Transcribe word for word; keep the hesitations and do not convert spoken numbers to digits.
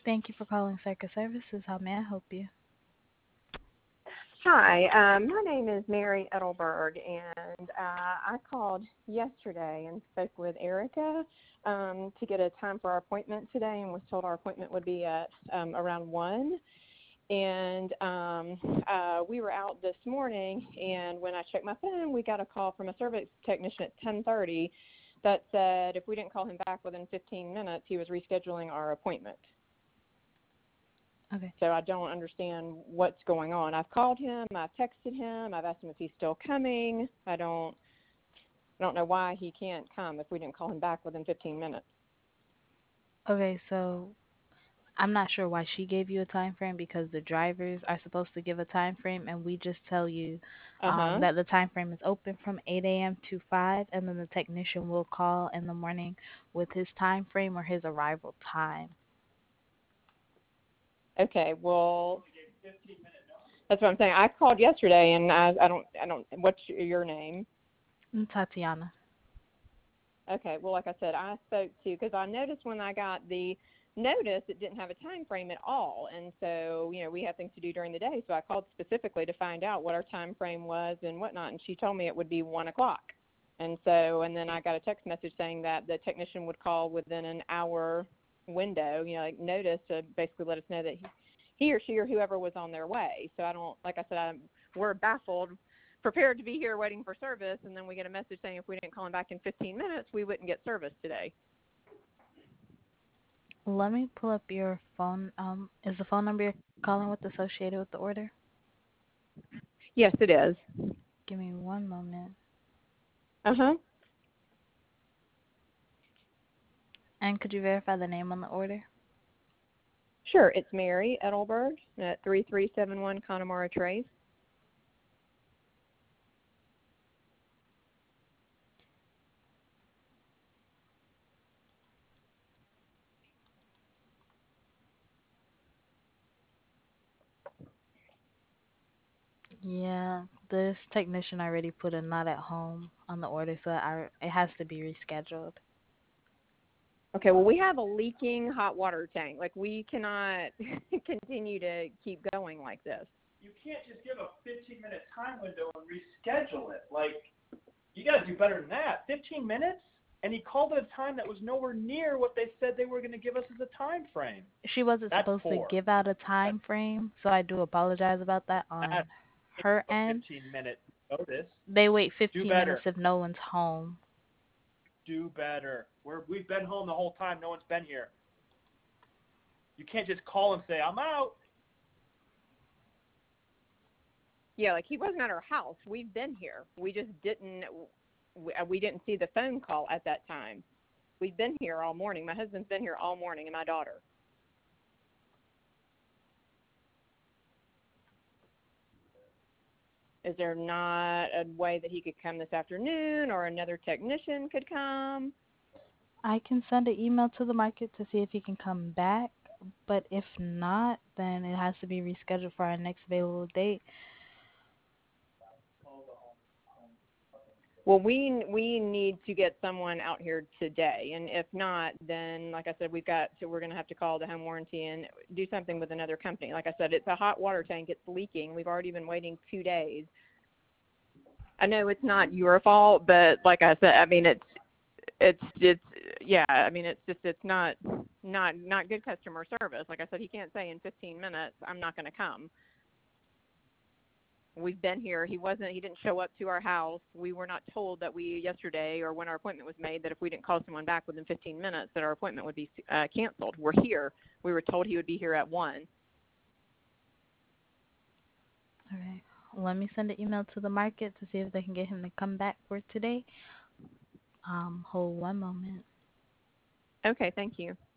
Thank you for calling Circus Services. How may I help you? Hi, um, my name is Mary Edelberg, and uh, I called yesterday and spoke with Erica um, to get a time for our appointment today, and was told our appointment would be at um, around one. And um, uh, we were out this morning, and when I checked my phone, we got a call from a service technician at ten thirty that said if we didn't call him back within fifteen minutes, he was rescheduling our appointment. Okay. So I don't understand what's going on. I've called him, I've texted him, I've asked him if he's still coming. I don't I don't know why he can't come if we didn't call him back within fifteen minutes. Okay, so I'm not sure why she gave you a time frame because the drivers are supposed to give a time frame and we just tell you um, Uh-huh. that the time frame is open from eight a m to five and then the technician will call in the morning with his time frame or his arrival time. Okay, well, that's what I'm saying. I called yesterday and I I don't I don't what's your name? And Tatiana. Okay, well, like I said, I spoke to, because I noticed when I got the notice, it didn't have a time frame at all. And so, you know, we have things to do during the day. So I called specifically to find out what our time frame was and whatnot. And she told me it would be one o'clock. And so, and then I got a text message saying that the technician would call within an hour window, you know, like notice to basically let us know that he, he or she or whoever was on their way. So I don't, like I said, I'm, we're baffled, prepared to be here waiting for service, and then we get a message saying if we didn't call him back in fifteen minutes, we wouldn't get service today. Let me pull up your phone. Um, is the phone number you're calling with associated with the order? Yes, it is. Give me one moment. Uh-huh. And could you verify the name on the order? Sure, it's Mary Edelberg at three three seven one Connemara Trace. Yeah, this technician already put a not at home on the order, so I, it has to be rescheduled. Okay, well, we have a leaking hot water tank. Like, we cannot continue to keep going like this. You can't just give a fifteen-minute time window and reschedule it. Like, you got to do better than that. fifteen minutes? And he called at a time that was nowhere near what they said they were going to give us as a time frame. She wasn't That's supposed to poor. give out a That's, time frame, so I do apologize about that on that's her a end. fifteen-minute notice. They wait Do fifteen minutes better. if no one's home. Do better. We're, we've been home the whole time. No one's been here. You can't just call and say, I'm out. Yeah, like, he wasn't at our house. We've been here. We just didn't, we, we didn't see the phone call at that time. We've been here all morning. My husband's been here all morning, and my daughter. Is there not a way that he could come this afternoon, or another technician could come? I can send an email to the market to see if he can come back, but if not, then it has to be rescheduled for our next available date. Well, we we need to get someone out here today, and if not, then like I said, we've got to, we're going to have to call the home warranty and do something with another company. Like I said, it's a hot water tank; it's leaking. We've already been waiting two days. I know it's not your fault, but like I said, I mean it's it's it's yeah. I mean it's just it's not not not good customer service. Like I said, he can't say in fifteen minutes I'm not going to come. We've been here. He wasn't. He didn't show up to our house. We were not told that we yesterday or when our appointment was made that if we didn't call someone back within fifteen minutes that our appointment would be uh, canceled. We're here. We were told he would be here at one. All right. Let me send an email to the market to see if they can get him to come back for today. Um, hold one moment. Okay. Thank you.